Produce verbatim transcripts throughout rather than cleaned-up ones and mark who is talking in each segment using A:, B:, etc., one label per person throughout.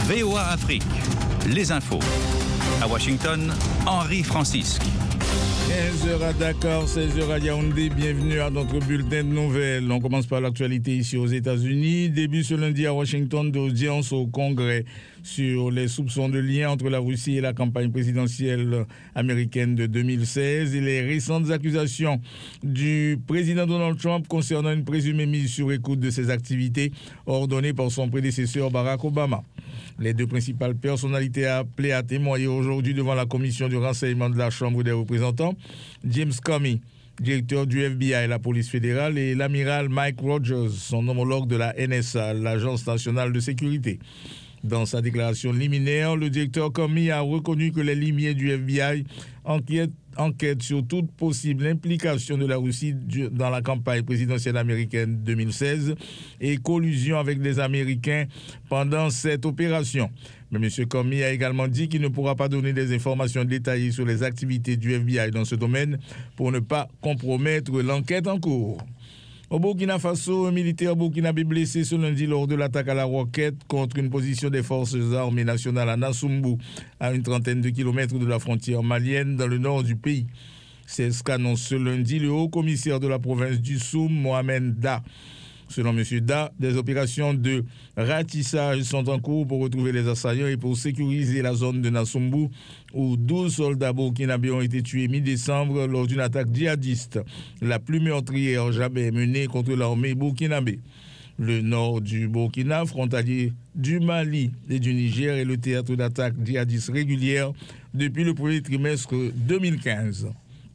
A: V O A Afrique, les infos. À Washington, Henri Francisque.
B: quinze heures à Dakar, seize heures à Yaoundé. Bienvenue à notre bulletin de nouvelles. On commence par l'actualité ici aux États-Unis. Début ce lundi à Washington d'audience au Congrès sur les soupçons de lien entre la Russie et la campagne présidentielle américaine de deux mille seize et les récentes accusations du président Donald Trump concernant une présumée mise sur écoute de ses activités ordonnées par son prédécesseur Barack Obama. Les deux principales personnalités appelées à témoigner aujourd'hui devant la commission du renseignement de la Chambre des représentants, James Comey, directeur du F B I, la police fédérale, et l'amiral Mike Rogers, son homologue de la N S A, l'Agence nationale de sécurité. Dans sa déclaration liminaire, le directeur Comey a reconnu que les limiers du F B I enquêtent, enquêtent sur toute possible implication de la Russie dans la campagne présidentielle américaine deux mille seize et collusion avec les Américains pendant cette opération. Mais M. Comey a également dit qu'il ne pourra pas donner des informations détaillées sur les activités du F B I dans ce domaine pour ne pas compromettre l'enquête en cours. Au Burkina Faso, un militaire burkinabé blessé ce lundi lors de l'attaque à la roquette contre une position des forces armées nationales à Nassumbu, à une trentaine de kilomètres de la frontière malienne dans le nord du pays. C'est ce qu'annonce ce lundi le haut-commissaire de la province du Soum, Mohamed Da. Selon M. Da, des opérations de ratissage sont en cours pour retrouver les assaillants et pour sécuriser la zone de Nassumbu, où douze soldats burkinabés ont été tués mi-décembre lors d'une attaque djihadiste, la plus meurtrière jamais menée contre l'armée burkinabé. Le nord du Burkina, frontalier du Mali et du Niger, est le théâtre d'attaques djihadistes régulières depuis le premier trimestre deux mille quinze.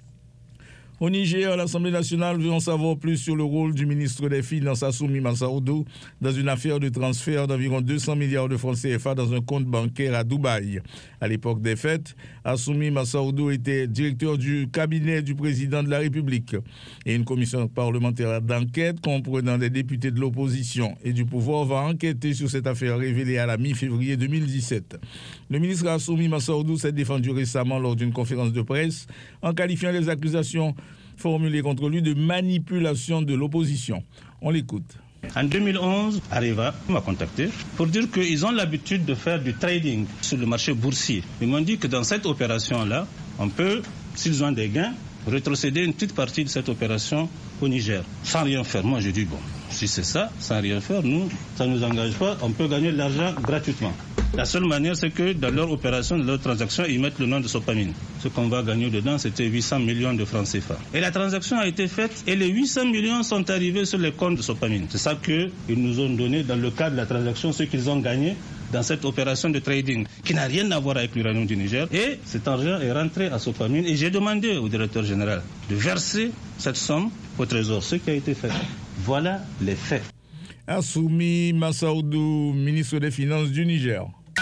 B: Au Niger, l'Assemblée nationale veut en savoir plus sur le rôle du ministre des Finances, Assoumi Massaoudou, dans une affaire de transfert d'environ deux cents milliards de francs C F A dans un compte bancaire à Dubaï. À l'époque des fêtes, Assoumi Massaoudou était directeur du cabinet du président de la République. Et une commission parlementaire d'enquête comprenant des députés de l'opposition et du pouvoir va enquêter sur cette affaire révélée à la mi-février deux mille dix-sept. Le ministre Assoumi Massaoudou s'est défendu récemment lors d'une conférence de presse en qualifiant les accusations formulées contre lui de manipulation de l'opposition. On l'écoute.
C: En deux mille onze, Areva m'a contacté pour dire qu'ils ont l'habitude de faire du trading sur le marché boursier. Ils m'ont dit que dans cette opération-là, on peut, s'ils ont des gains, rétrocéder une petite partie de cette opération au Niger, sans rien faire. Moi, je dis, bon, si c'est ça, sans rien faire, nous, ça ne nous engage pas, on peut gagner de l'argent gratuitement. La seule manière, c'est que dans leur opération, dans leur transaction, ils mettent le nom de Sopamine. Ce qu'on va gagner dedans, c'était huit cents millions de francs C F A. Et la transaction a été faite et les huit cents millions sont arrivés sur les comptes de Sopamine. C'est ça qu'ils nous ont donné dans le cadre de la transaction, ce qu'ils ont gagné dans cette opération de trading, qui n'a rien à voir avec l'uranium du Niger. Et cet argent est rentré à Sopamine et j'ai demandé au directeur général de verser cette somme au trésor, ce qui a été fait. Voilà les faits.
B: Assoumi Massaoudou, ministre des Finances du Niger.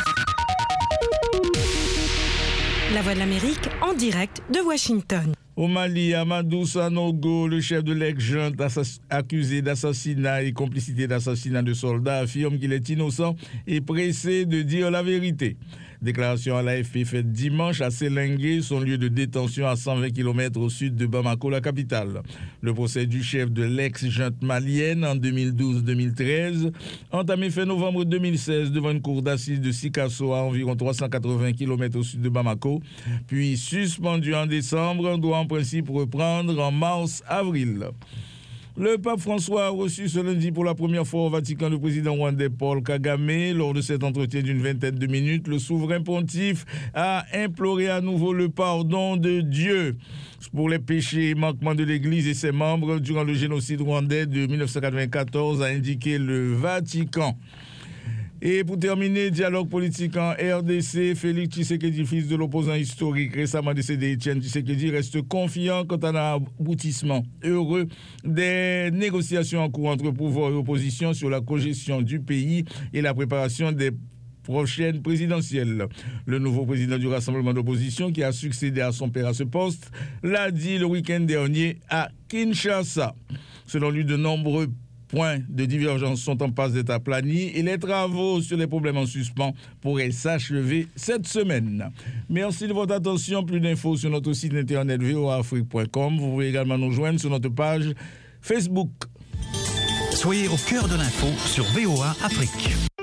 D: La Voix de l'Amérique en direct de Washington.
B: Au Mali, Amadou Sanogo, le chef de l'ex-junte accusé d'assassinat et complicité d'assassinat de soldats, affirme qu'il est innocent et pressé de dire la vérité. Déclaration à l'A F P faite dimanche à Sélingué, son lieu de détention à cent vingt kilomètres au sud de Bamako, la capitale. Le procès du chef de l'ex-junte malienne en deux mille douze deux mille treize, entamé fin novembre deux mille seize devant une cour d'assises de Sikasso à environ trois cent quatre-vingts kilomètres au sud de Bamako, puis suspendu en décembre, doit en principe reprendre en mars-avril. Le pape François a reçu ce lundi pour la première fois au Vatican le président rwandais Paul Kagame. Lors de cet entretien d'une vingtaine de minutes, le souverain pontife a imploré à nouveau le pardon de Dieu pour les péchés et manquements de l'Église et ses membres durant le génocide rwandais de dix-neuf cent quatre-vingt-quatorze, a indiqué le Vatican. Et pour terminer, dialogue politique en R D C, Félix Tshisekedi, fils de l'opposant historique récemment décédé Etienne Tshisekedi, reste confiant quant à l'aboutissement heureux des négociations en cours entre pouvoir et opposition sur la cogestion du pays et la préparation des prochaine présidentielle. Le nouveau président du Rassemblement d'opposition, qui a succédé à son père à ce poste, l'a dit le week-end dernier à Kinshasa. Selon lui, de nombreux points de divergence sont en passe d'être aplanis et les travaux sur les problèmes en suspens pourraient s'achever cette semaine. Merci de votre attention. Plus d'infos sur notre site internet v o a afrique point com. Vous pouvez également nous joindre sur notre page Facebook.
A: Soyez au cœur de l'info sur V O A Afrique.